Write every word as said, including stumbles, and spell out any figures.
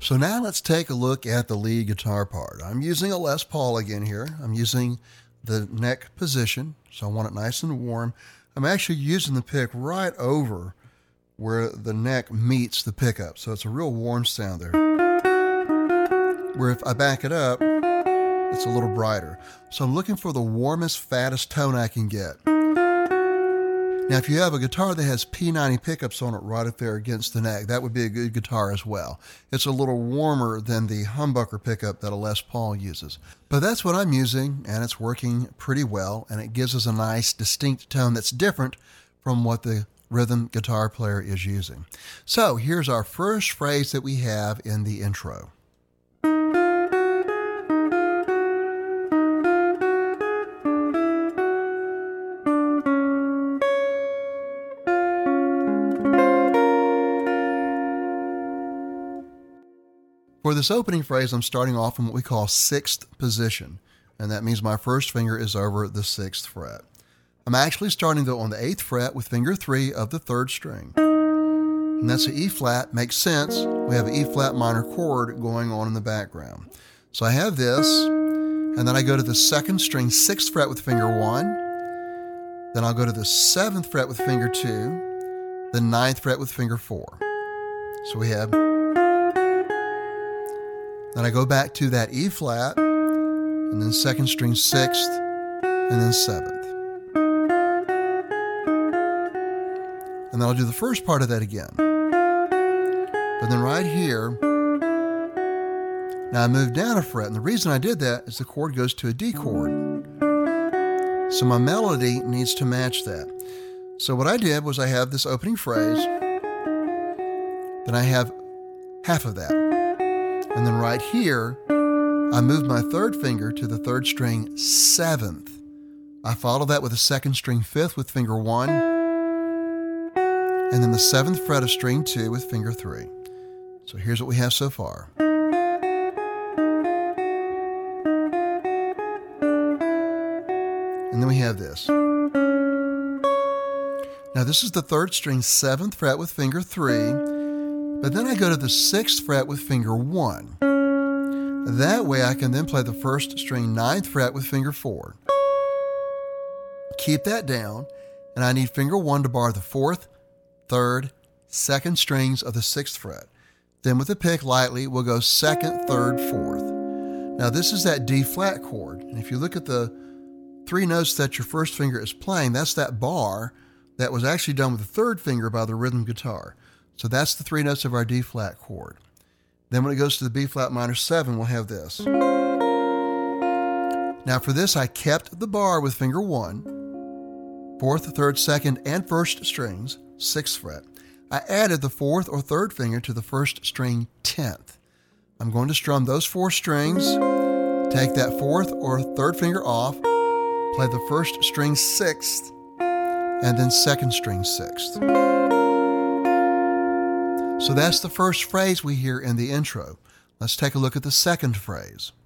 So now let's take a look at the lead guitar part. I'm using a Les Paul again here. I'm using the neck position, so I want it nice and warm. I'm actually using the pick right over where the neck meets the pickup, so it's a real warm sound there. Where if I back it up, it's a little brighter. So I'm looking for the warmest, fattest tone I can get. Now, if you have a guitar that has P ninety pickups on it right up there against the neck, that would be a good guitar as well. It's a little warmer than the humbucker pickup that a Les Paul uses. But that's what I'm using, and it's working pretty well, and it gives us a nice, distinct tone that's different from what the rhythm guitar player is using. So here's our first phrase that we have in the intro. For this opening phrase, I'm starting off in what we call sixth position, and that means my first finger is over the sixth fret. I'm actually starting though on the eighth fret with finger three of the third string. And that's an E flat, makes sense. We have an E flat minor chord going on in the background. So I have this, and then I go to the second string, sixth fret with finger one. Then I'll go to the seventh fret with finger two, the ninth fret with finger four. So we have. Then I go back to that E flat, and then second string sixth, and then seventh. And then I'll do the first part of that again. But then right here, now I move down a fret, and the reason I did that is the chord goes to a D chord. So my melody needs to match that. So what I did was I have this opening phrase, then I have half of that. And then right here, I move my third finger to the third string seventh. I follow that with a second string fifth with finger one, and then the seventh fret of string two with finger three. So here's what we have so far. And then we have this. Now this is the third string seventh fret with finger three, but then I go to the sixth fret with finger one. That way I can then play the first string ninth fret with finger four. Keep that down, and I need finger one to bar the fourth, third, second strings of the sixth fret. Then with the pick lightly, we'll go second, third, fourth. Now this is that D flat chord, and if you look at the three notes that your first finger is playing, that's that bar that was actually done with the third finger by the rhythm guitar. So that's the three notes of our D flat chord. Then when it goes to the B flat minor seven, we'll have this. Now for this, I kept the bar with finger one, fourth, third, second, and first strings, sixth fret. I added the fourth or third finger to the first string, tenth. I'm going to strum those four strings, take that fourth or third finger off, play the first string sixth, and then second string sixth. So that's the first phrase we hear in the intro. Let's take a look at the second phrase.